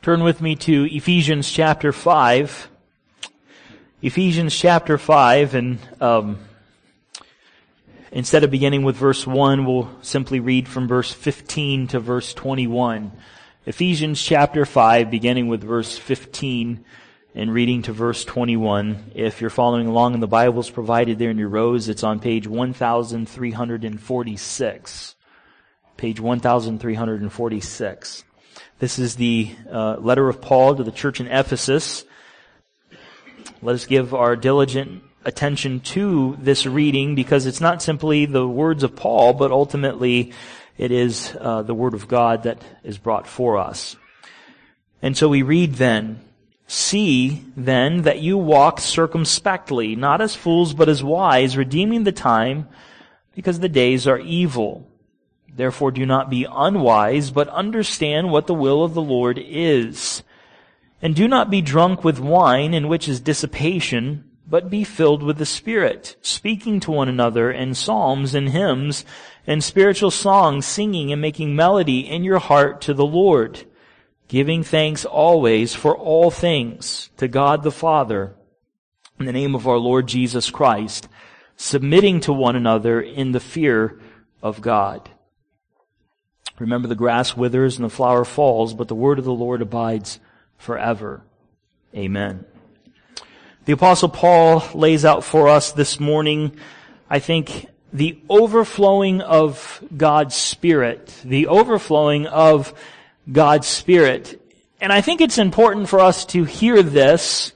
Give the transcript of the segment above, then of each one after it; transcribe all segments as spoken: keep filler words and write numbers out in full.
Turn with me to Ephesians chapter five. Ephesians chapter five, and um, instead of beginning with verse one, we'll simply read from verse fifteen to verse twenty-one. Ephesians chapter five, beginning with verse fifteen and reading to verse twenty-one. If you're following along and the Bible's provided there in your rows, it's on page one thousand three hundred forty-six. Page one thousand three hundred forty-six. This is the uh, letter of Paul to the church in Ephesus. Let us give our diligent attention to this reading, because it's not simply the words of Paul, but ultimately it is uh, the word of God that is brought for us. And so we read then, "See then that you walk circumspectly, not as fools but as wise, redeeming the time, because the days are evil. Therefore do not be unwise, but understand what the will of the Lord is. And do not be drunk with wine, in which is dissipation, but be filled with the Spirit, speaking to one another in psalms and hymns and spiritual songs, singing and making melody in your heart to the Lord, giving thanks always for all things to God the Father, in the name of our Lord Jesus Christ, submitting to one another in the fear of God. Remember, the grass withers and the flower falls, but the word of the Lord abides forever." Amen. The Apostle Paul lays out for us this morning, I think, the overflowing of God's Spirit. The overflowing of God's Spirit. And I think it's important for us to hear this,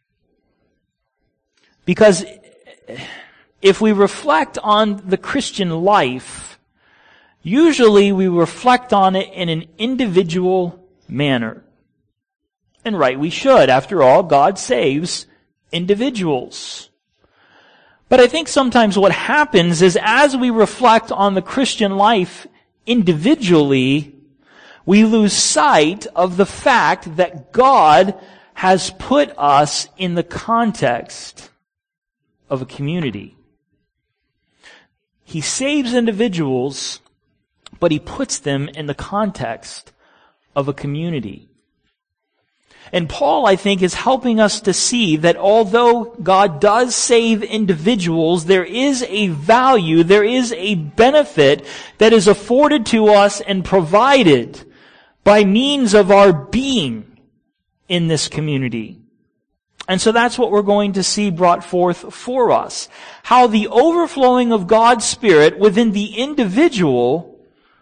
because if we reflect on the Christian life, usually we reflect on it in an individual manner. And right, we should. After all, God saves individuals. But I think sometimes what happens is, as we reflect on the Christian life individually, we lose sight of the fact that God has put us in the context of a community. He saves individuals, but He puts them in the context of a community. And Paul, I think, is helping us to see that although God does save individuals, there is a value, there is a benefit that is afforded to us and provided by means of our being in this community. And so that's what we're going to see brought forth for us. How the overflowing of God's Spirit within the individual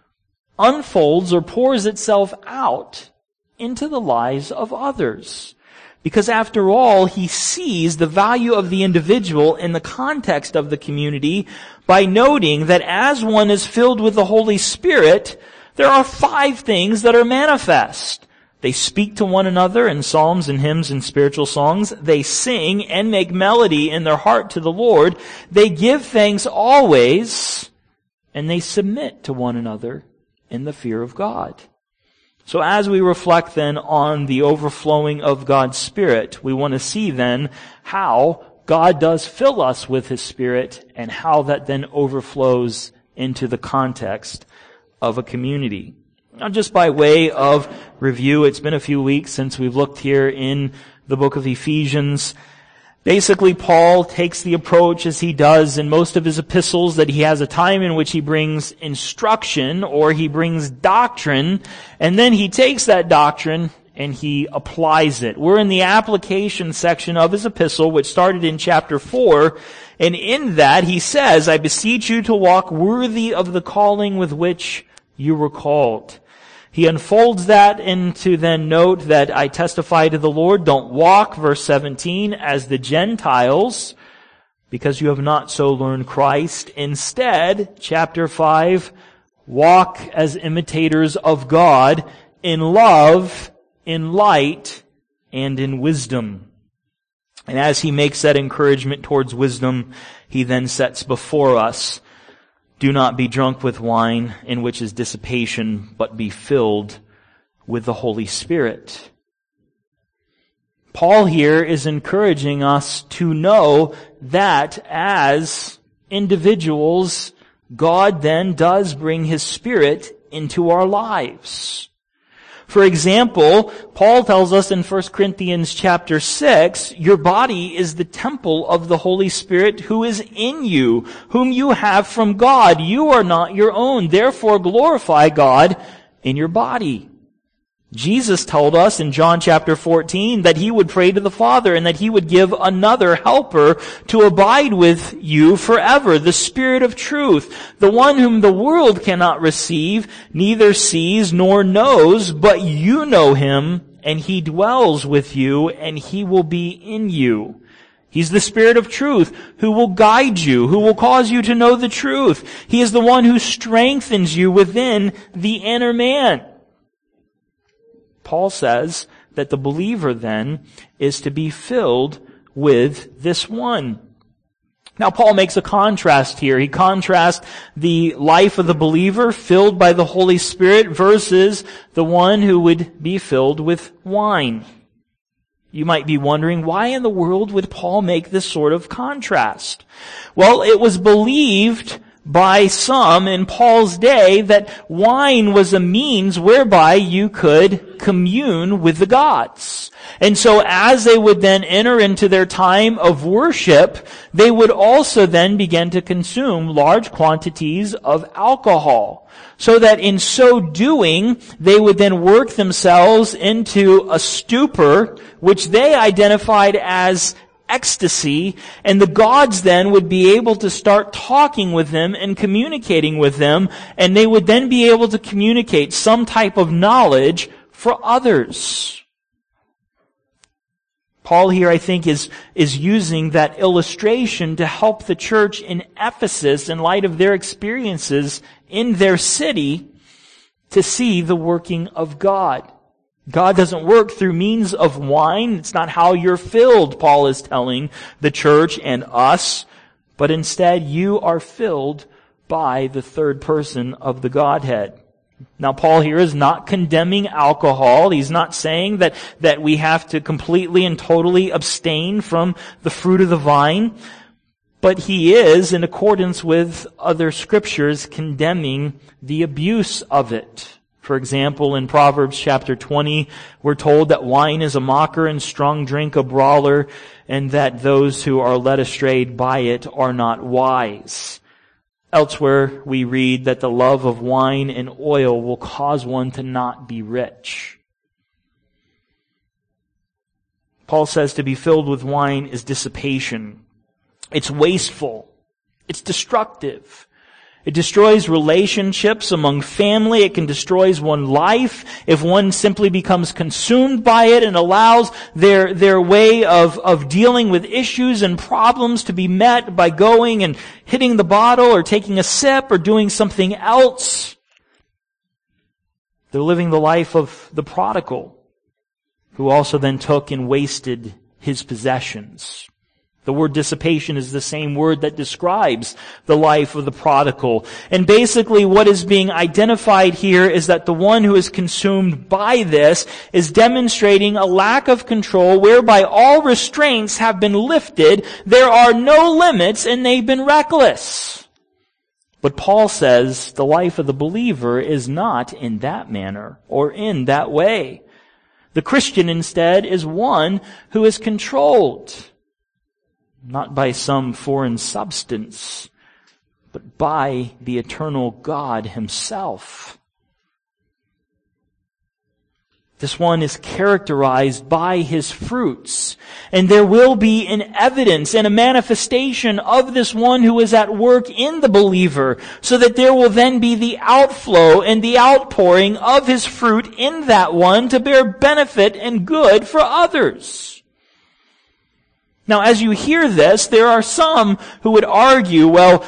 unfolds or pours itself out into the lives of others. Because after all, He sees the value of the individual in the context of the community by noting that as one is filled with the Holy Spirit, there are five things that are manifest. They speak to one another in psalms and hymns and spiritual songs. They sing and make melody in their heart to the Lord. They give thanks always, and they submit to one another in the fear of God. So as we reflect then on the overflowing of God's Spirit, we want to see then how God does fill us with His Spirit and how that then overflows into the context of a community. Now, just by way of review, it's been a few weeks since we've looked here in the book of Ephesians. Basically, Paul takes the approach, as he does in most of his epistles, that he has a time in which he brings instruction or he brings doctrine, and then he takes that doctrine and he applies it. We're in the application section of his epistle, which started in chapter four, and in that he says, "I beseech you to walk worthy of the calling with which you were called." He unfolds that into then note that I testify to the Lord, don't walk, verse seventeen, as the Gentiles, because you have not so learned Christ. Instead, chapter five, walk as imitators of God in love, in light, and in wisdom. And as he makes that encouragement towards wisdom, he then sets before us, "Do not be drunk with wine, in which is dissipation, but be filled with the Holy Spirit." Paul here is encouraging us to know that as individuals, God then does bring His Spirit into our lives. For example, Paul tells us in First Corinthians chapter six, your body is the temple of the Holy Spirit who is in you, whom you have from God. You are not your own. Therefore glorify God in your body. Jesus told us in John chapter fourteen that He would pray to the Father and that He would give another helper to abide with you forever, the Spirit of truth, the one whom the world cannot receive, neither sees nor knows, but you know Him, and He dwells with you, and He will be in you. He's the Spirit of truth who will guide you, who will cause you to know the truth. He is the one who strengthens you within the inner man. Paul says that the believer then is to be filled with this one. Now Paul makes a contrast here. He contrasts the life of the believer filled by the Holy Spirit versus the one who would be filled with wine. You might be wondering, why in the world would Paul make this sort of contrast? Well, it was believed by some in Paul's day that wine was a means whereby you could commune with the gods. And so as they would then enter into their time of worship, they would also then begin to consume large quantities of alcohol, so that in so doing, they would then work themselves into a stupor, which they identified as ecstasy, and the gods then would be able to start talking with them and communicating with them, and they would then be able to communicate some type of knowledge for others. Paul here, I think, is, is using that illustration to help the church in Ephesus, in light of their experiences in their city, to see the working of God. God doesn't work through means of wine. It's not how you're filled, Paul is telling the church and us. But instead, you are filled by the third person of the Godhead. Now, Paul here is not condemning alcohol. He's not saying that, that we have to completely and totally abstain from the fruit of the vine. But he is, in accordance with other scriptures, condemning the abuse of it. For example, in Proverbs chapter twenty, we're told that wine is a mocker and strong drink a brawler, and that those who are led astray by it are not wise. Elsewhere, we read that the love of wine and oil will cause one to not be rich. Paul says to be filled with wine is dissipation. It's wasteful. It's destructive. It destroys relationships among family. It can destroy one's life if one simply becomes consumed by it and allows their, their way of, of dealing with issues and problems to be met by going and hitting the bottle or taking a sip or doing something else. They're living the life of the prodigal, who also then took and wasted his possessions. The word dissipation is the same word that describes the life of the prodigal. And basically what is being identified here is that the one who is consumed by this is demonstrating a lack of control whereby all restraints have been lifted, there are no limits, and they've been reckless. But Paul says the life of the believer is not in that manner or in that way. The Christian instead is one who is controlled, not by some foreign substance, but by the eternal God Himself. This one is characterized by his fruits, and there will be an evidence and a manifestation of this one who is at work in the believer, so that there will then be the outflow and the outpouring of his fruit in that one to bear benefit and good for others. Now, as you hear this, there are some who would argue, well,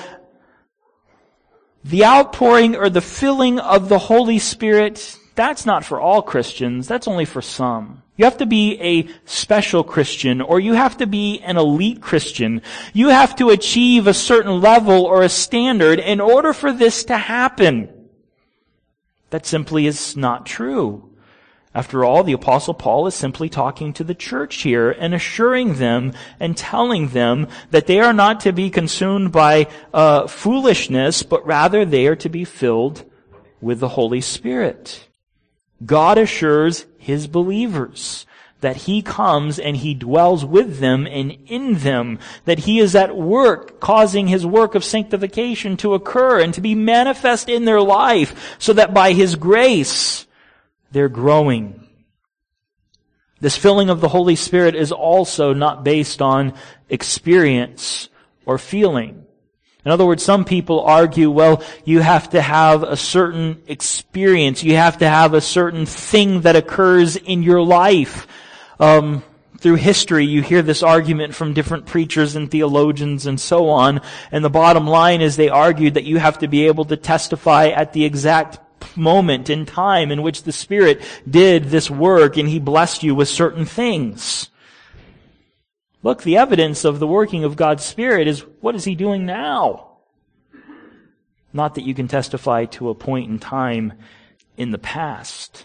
the outpouring or the filling of the Holy Spirit, that's not for all Christians. That's only for some. You have to be a special Christian, or you have to be an elite Christian. You have to achieve a certain level or a standard in order for this to happen. That simply is not true. After all, the Apostle Paul is simply talking to the church here and assuring them and telling them that they are not to be consumed by uh, foolishness, but rather they are to be filled with the Holy Spirit. God assures His believers that He comes and He dwells with them and in them, that He is at work causing His work of sanctification to occur and to be manifest in their life, so that by His grace they're growing. This filling of the Holy Spirit is also not based on experience or feeling. In other words, some people argue, well, you have to have a certain experience, you have to have a certain thing that occurs in your life. Um, through history, you hear this argument from different preachers and theologians and so on. And the bottom line is they argued that you have to be able to testify at the exact moment in time in which the Spirit did this work and He blessed you with certain things. Look, the evidence of the working of God's Spirit is, what is He doing now? Not that you can testify to a point in time in the past.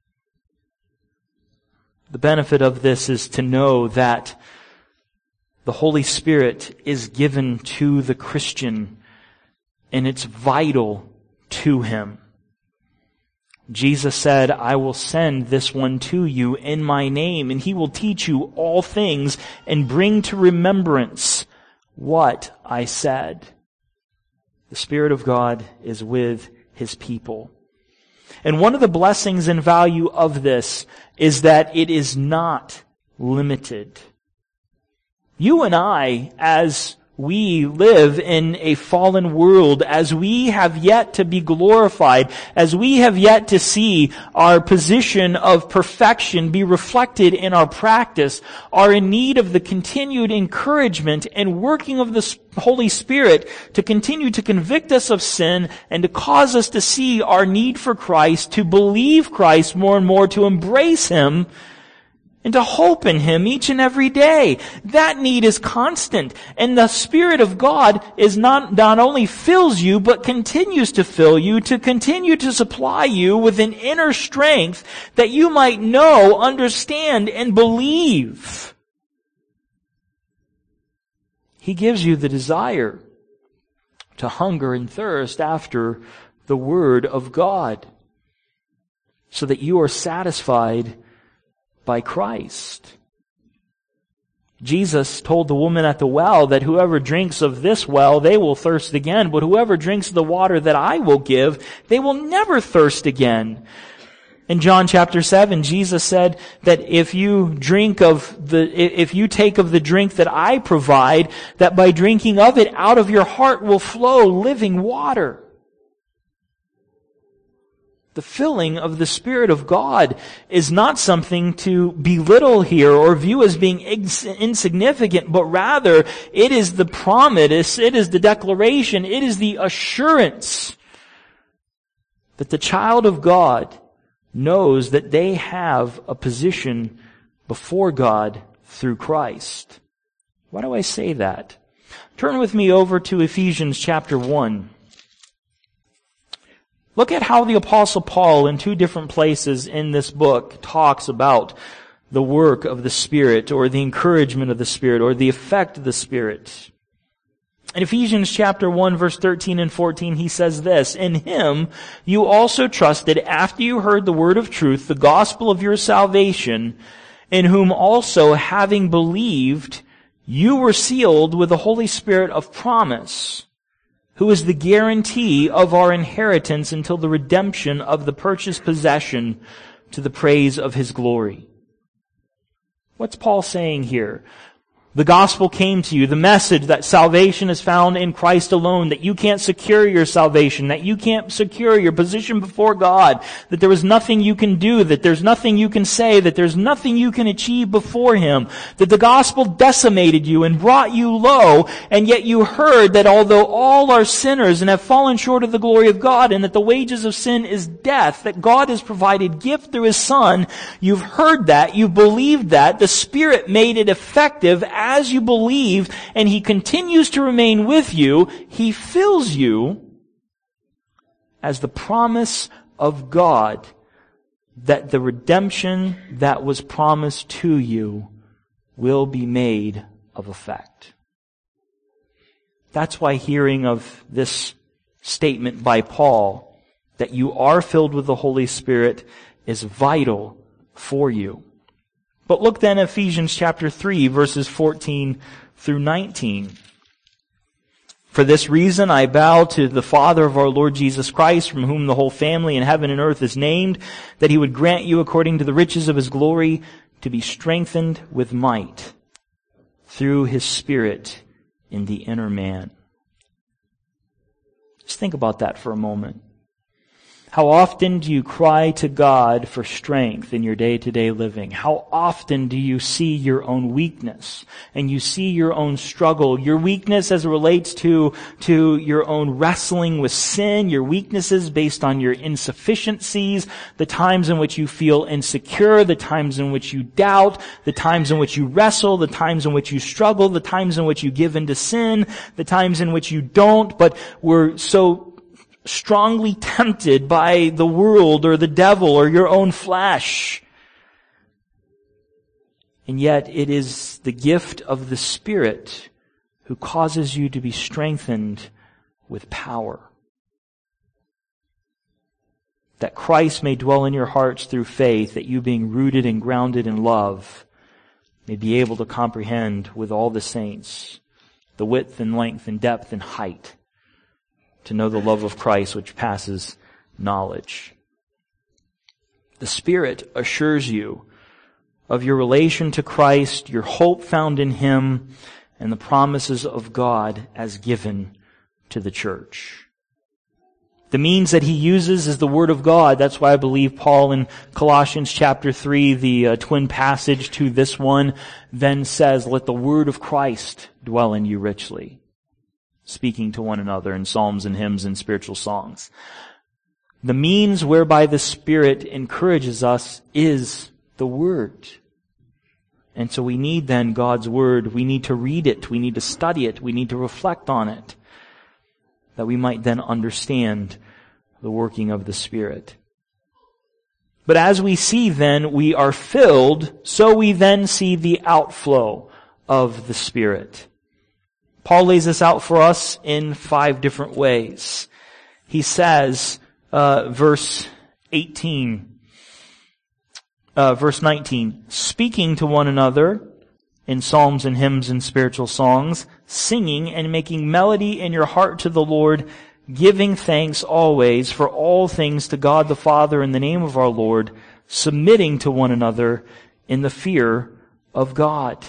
The benefit of this is to know that the Holy Spirit is given to the Christian, and it's vital to him. Jesus said, I will send this one to you in my name, and He will teach you all things and bring to remembrance what I said. The Spirit of God is with His people. And one of the blessings and value of this is that it is not limited. You and I, as we live in a fallen world, as we have yet to be glorified, as we have yet to see our position of perfection be reflected in our practice, are in need of the continued encouragement and working of the Holy Spirit to continue to convict us of sin and to cause us to see our need for Christ, to believe Christ more and more, to embrace Him, and to hope in Him each and every day. That need is constant. And the Spirit of God is not, not only fills you, but continues to fill you, to continue to supply you with an inner strength that you might know, understand, and believe. He gives you the desire to hunger and thirst after the Word of God, so that you are satisfied by Christ. Jesus told the woman at the well that whoever drinks of this well, they will thirst again, but whoever drinks the water that I will give, they will never thirst again. In John chapter seven, Jesus said that if you drink of the, if you take of the drink that I provide, that by drinking of it, out of your heart will flow living water. The filling of the Spirit of God is not something to belittle here or view as being insignificant, but rather it is the promise, it is the declaration, it is the assurance that the child of God knows that they have a position before God through Christ. Why do I say that? Turn with me over to Ephesians chapter one. Look at how the Apostle Paul in two different places in this book talks about the work of the Spirit, or the encouragement of the Spirit, or the effect of the Spirit. In Ephesians chapter one, verse thirteen and fourteen, he says this, "In Him you also trusted after you heard the word of truth, the gospel of your salvation, in whom also, having believed, you were sealed with the Holy Spirit of promise, who is the guarantee of our inheritance until the redemption of the purchased possession, to the praise of His glory." What's Paul saying here? The gospel came to you, the message that salvation is found in Christ alone, that you can't secure your salvation, that you can't secure your position before God, that there is nothing you can do, that there's nothing you can say, that there's nothing you can achieve before Him, that the gospel decimated you and brought you low, and yet you heard that although all are sinners and have fallen short of the glory of God, and that the wages of sin is death, that God has provided gift through His Son, you've heard that, you've believed that, the Spirit made it effective as you believe, and He continues to remain with you. He fills you as the promise of God that the redemption that was promised to you will be made of effect. That's why hearing of this statement by Paul, that you are filled with the Holy Spirit, is vital for you. But look then at Ephesians chapter three, verses fourteen through nineteen. For this reason I bow to the Father of our Lord Jesus Christ, from whom the whole family in heaven and earth is named, that he would grant you according to the riches of his glory to be strengthened with might through his Spirit in the inner man. Just think about that for a moment. How often do you cry to God for strength in your day-to-day living? How often do you see your own weakness and you see your own struggle? Your weakness as it relates to, to your own wrestling with sin, your weaknesses based on your insufficiencies, the times in which you feel insecure, the times in which you doubt, the times in which you wrestle, the times in which you struggle, the times in which you give into sin, the times in which you don't, but we're so strongly tempted by the world or the devil or your own flesh. And yet it is the gift of the Spirit who causes you to be strengthened with power. That Christ may dwell in your hearts through faith, that you being rooted and grounded in love may be able to comprehend with all the saints the width and length and depth and height, to know the love of Christ which passes knowledge. The Spirit assures you of your relation to Christ, your hope found in Him, and the promises of God as given to the church. The means that He uses is the Word of God. That's why I believe Paul in Colossians chapter three, the uh, twin passage to this one, then says, "Let the Word of Christ dwell in you richly," speaking to one another in psalms and hymns and spiritual songs. The means whereby the Spirit encourages us is the Word. And so we need then God's Word. We need to read it. We need to study it. We need to reflect on it, that we might then understand the working of the Spirit. But as we see then, we are filled, so we then see the outflow of the Spirit. Paul lays this out for us in five different ways. He says, uh, verse eighteen, uh, verse nineteen, speaking to one another in psalms and hymns and spiritual songs, singing and making melody in your heart to the Lord, giving thanks always for all things to God the Father in the name of our Lord, submitting to one another in the fear of God.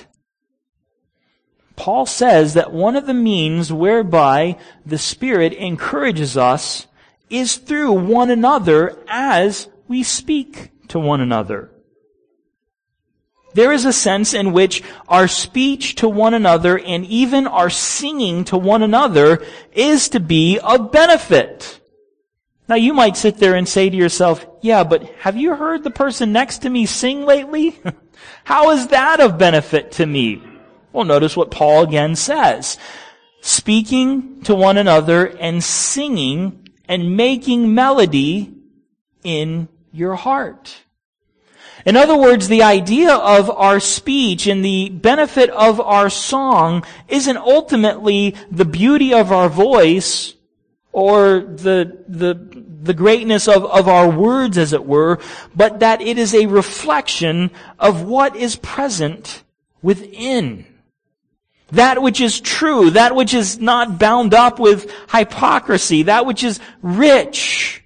Paul says that one of the means whereby the Spirit encourages us is through one another as we speak to one another. There is a sense in which our speech to one another and even our singing to one another is to be of benefit. Now you might sit there and say to yourself, yeah, but have you heard the person next to me sing lately? How is that of benefit to me? Well, notice what Paul again says. Speaking to one another and singing and making melody in your heart. In other words, the idea of our speech and the benefit of our song isn't ultimately the beauty of our voice or the, the, the greatness of, of our words, as it were, but that it is a reflection of what is present within. That which is true, that which is not bound up with hypocrisy, that which is rich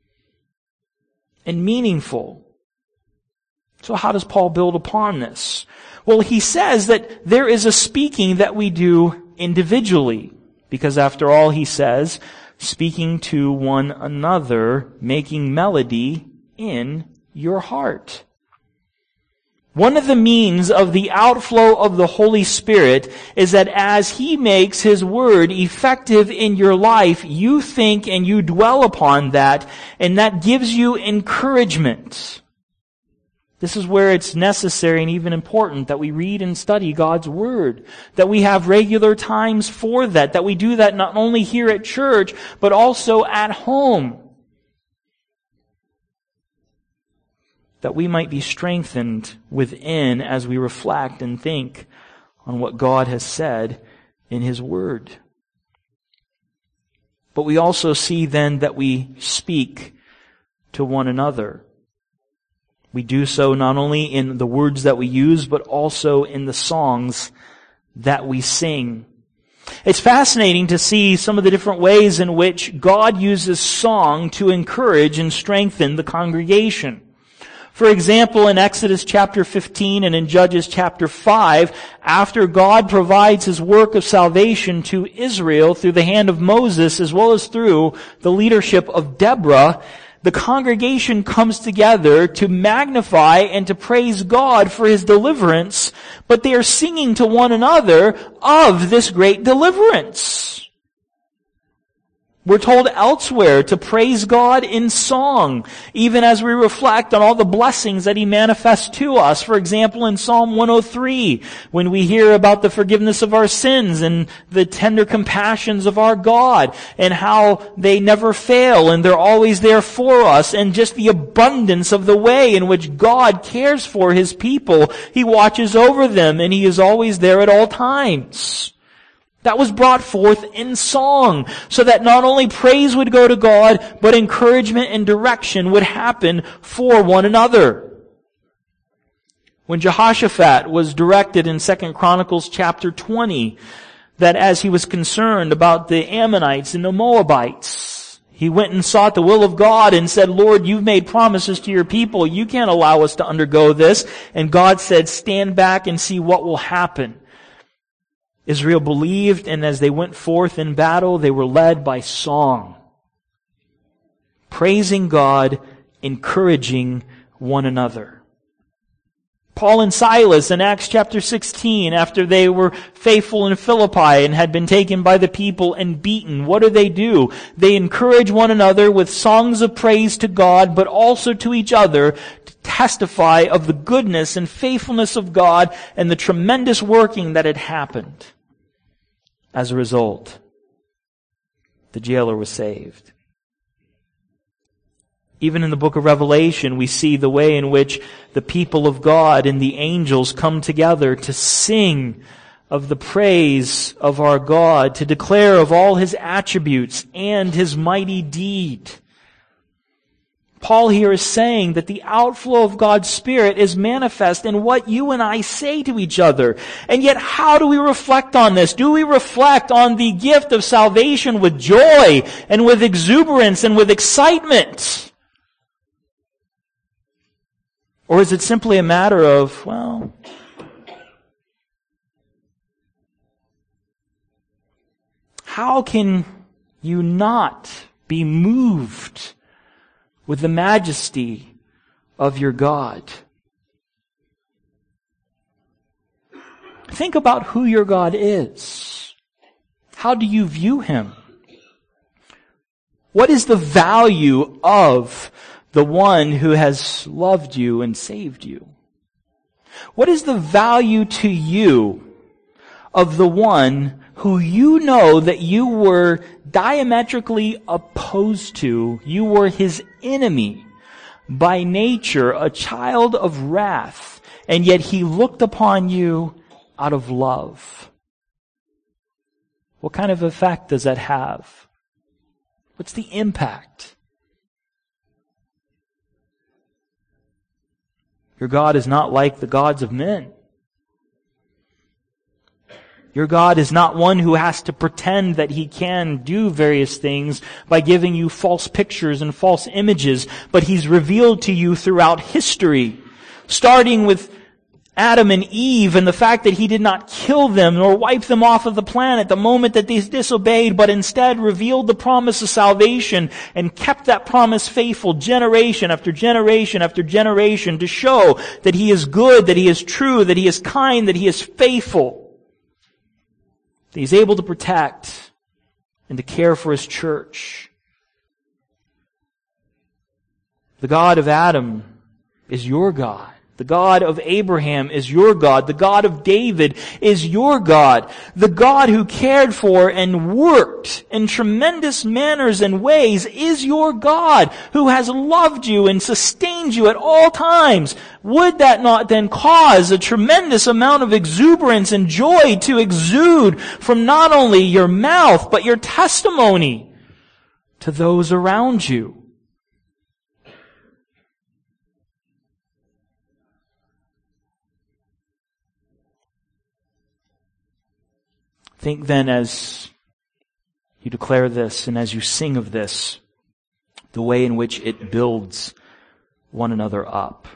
and meaningful. So how does Paul build upon this? Well, he says that there is a speaking that we do individually, because after all, he says, speaking to one another, making melody in your heart. One of the means of the outflow of the Holy Spirit is that as He makes His Word effective in your life, you think and you dwell upon that, and that gives you encouragement. This is where it's necessary and even important that we read and study God's Word, that we have regular times for that, that we do that not only here at church, but also at home. That we might be strengthened within as we reflect and think on what God has said in His Word. But we also see then that we speak to one another. We do so not only in the words that we use, but also in the songs that we sing. It's fascinating to see some of the different ways in which God uses song to encourage and strengthen the congregation. For example, in Exodus chapter fifteen and in Judges chapter five, after God provides His work of salvation to Israel through the hand of Moses as well as through the leadership of Deborah, the congregation comes together to magnify and to praise God for His deliverance, but they are singing to one another of this great deliverance. We're told elsewhere to praise God in song, even as we reflect on all the blessings that He manifests to us. For example, in Psalm one oh three, when we hear about the forgiveness of our sins and the tender compassions of our God, and how they never fail and they're always there for us, and just the abundance of the way in which God cares for His people. He watches over them and He is always there at all times. That was brought forth in song, so that not only praise would go to God, but encouragement and direction would happen for one another. When Jehoshaphat was directed in Second Chronicles chapter twenty, that as he was concerned about the Ammonites and the Moabites, he went and sought the will of God and said, Lord, you've made promises to your people. You can't allow us to undergo this. And God said, stand back and see what will happen. Israel believed, and as they went forth in battle, they were led by song, praising God, encouraging one another. Paul and Silas in Acts chapter sixteen, after they were faithful in Philippi and had been taken by the people and beaten, what do they do? They encourage one another with songs of praise to God, but also to each other, to testify of the goodness and faithfulness of God and the tremendous working that had happened. As a result, the jailer was saved. Even in the book of Revelation, we see the way in which the people of God and the angels come together to sing of the praise of our God, to declare of all His attributes and His mighty deed. Paul here is saying that the outflow of God's Spirit is manifest in what you and I say to each other. And yet, how do we reflect on this? Do we reflect on the gift of salvation with joy and with exuberance and with excitement? Or is it simply a matter of, well, how can you not be moved with the majesty of your God? Think about who your God is. How do you view Him? What is the value of the one who has loved you and saved you? What is the value to you of the one who you know that you were diametrically opposed to? You were His enemy, by nature a child of wrath, and yet He looked upon you out of love. What kind of effect does that have? What's the impact? Your God is not like the gods of men. Your God is not one who has to pretend that He can do various things by giving you false pictures and false images, but He's revealed to you throughout history, starting with Adam and Eve and the fact that He did not kill them nor wipe them off of the planet the moment that they disobeyed, but instead revealed the promise of salvation and kept that promise faithful generation after generation after generation to show that He is good, that He is true, that He is kind, that He is faithful. That He's able to protect and to care for His church. The God of Adam is your God. The God of Abraham is your God. The God of David is your God. The God who cared for and worked in tremendous manners and ways is your God, who has loved you and sustained you at all times. Would that not then cause a tremendous amount of exuberance and joy to exude from not only your mouth, but your testimony to those around you? Think then as you declare this and as you sing of this, the way in which it builds one another up.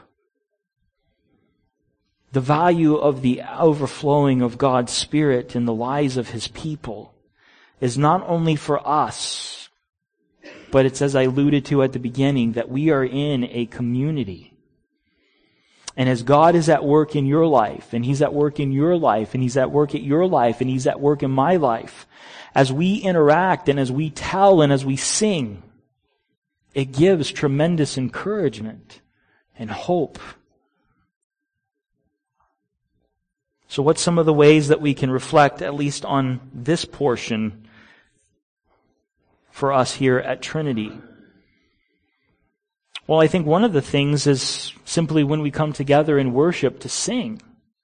The value of the overflowing of God's Spirit in the lives of His people is not only for us, but it's, as I alluded to at the beginning, that we are in a community. And as God is at work in your life, and He's at work in your life, and He's at work at your life, and He's at work in my life, as we interact and as we tell and as we sing, it gives tremendous encouragement and hope. So what's some of the ways that we can reflect, at least on this portion, for us here at Trinity? Well, I think one of the things is simply when we come together in worship to sing.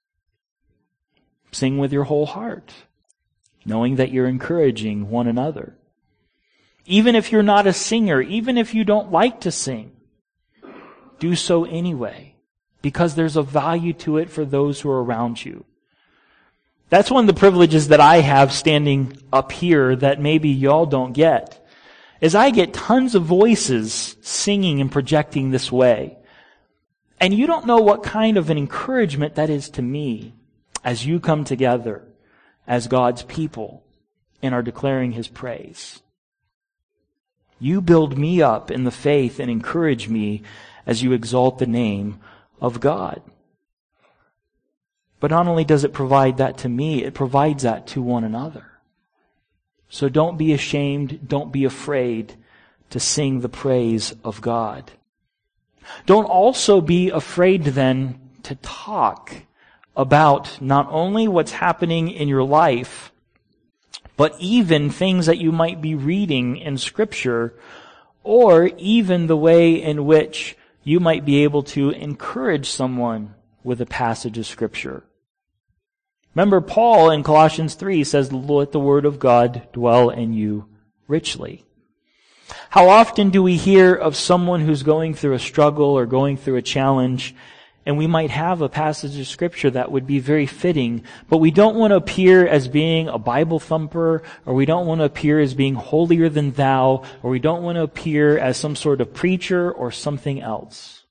Sing with your whole heart, knowing that you're encouraging one another. Even if you're not a singer, even if you don't like to sing, do so anyway, because there's a value to it for those who are around you. That's one of the privileges that I have standing up here that maybe y'all don't get, is I get tons of voices singing and projecting this way. And you don't know what kind of an encouragement that is to me as you come together as God's people and are declaring His praise. You build me up in the faith and encourage me as you exalt the name of God. But not only does it provide that to me, it provides that to one another. So don't be ashamed, don't be afraid to sing the praise of God. Don't also be afraid then to talk about not only what's happening in your life, but even things that you might be reading in Scripture, or even the way in which you might be able to encourage someone with a passage of Scripture. Remember, Paul in Colossians three says, "Let the word of God dwell in you richly." How often do we hear of someone who's going through a struggle or going through a challenge, and we might have a passage of Scripture that would be very fitting, but we don't want to appear as being a Bible thumper, or we don't want to appear as being holier than thou, or we don't want to appear as some sort of preacher or something else.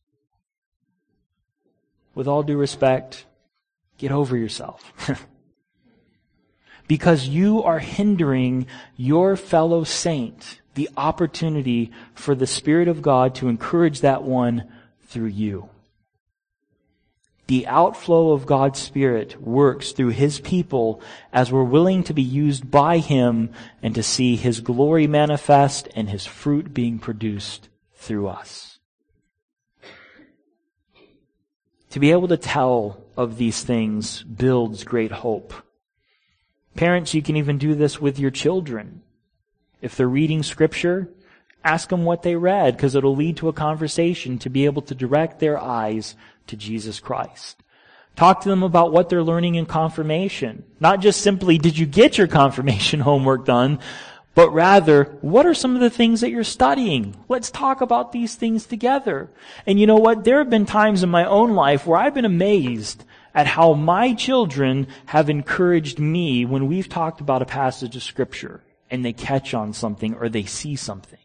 With all due respect, get over yourself. Because you are hindering your fellow saint the opportunity for the Spirit of God to encourage that one through you. The outflow of God's Spirit works through His people as we're willing to be used by Him and to see His glory manifest and His fruit being produced through us. To be able to tell of these things builds great hope. Parents, you can even do this with your children. If they're reading Scripture, ask them what they read, because it'll lead to a conversation to be able to direct their eyes to Jesus Christ. Talk to them about what they're learning in confirmation. Not just simply, did you get your confirmation homework done? But rather, what are some of the things that you're studying? Let's talk about these things together. And you know what? There have been times in my own life where I've been amazed at how my children have encouraged me when we've talked about a passage of Scripture and they catch on something or they see something.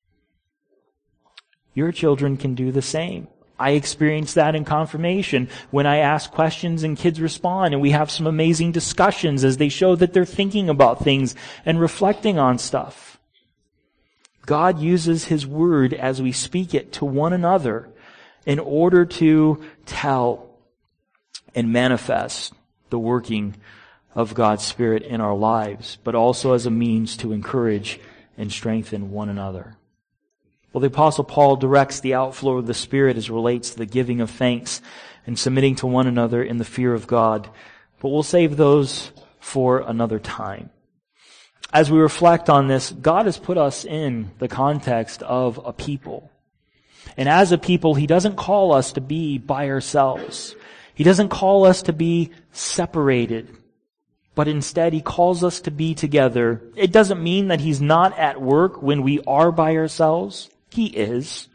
Your children can do the same. I experienced that in confirmation when I ask questions and kids respond, and we have some amazing discussions as they show that they're thinking about things and reflecting on stuff. God uses His Word as we speak it to one another in order to tell and manifest the working of God's Spirit in our lives, but also as a means to encourage and strengthen one another. Well, the Apostle Paul directs the outflow of the Spirit as relates to the giving of thanks and submitting to one another in the fear of God. But we'll save those for another time. As we reflect on this, God has put us in the context of a people. And as a people, He doesn't call us to be by ourselves. He doesn't call us to be separated. But instead, He calls us to be together. It doesn't mean that He's not at work when we are by ourselves. He is.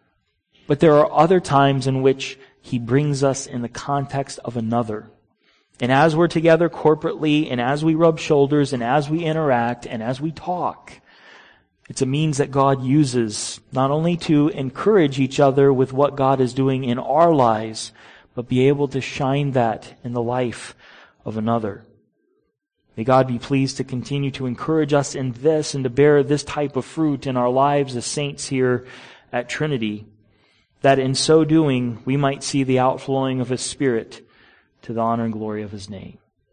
But there are other times in which He brings us in the context of another. And as we're together corporately, and as we rub shoulders, and as we interact, and as we talk, it's a means that God uses not only to encourage each other with what God is doing in our lives, but be able to shine that in the life of another. May God be pleased to continue to encourage us in this and to bear this type of fruit in our lives as saints here at Trinity, that in so doing we might see the outflowing of His Spirit to the honor and glory of His name.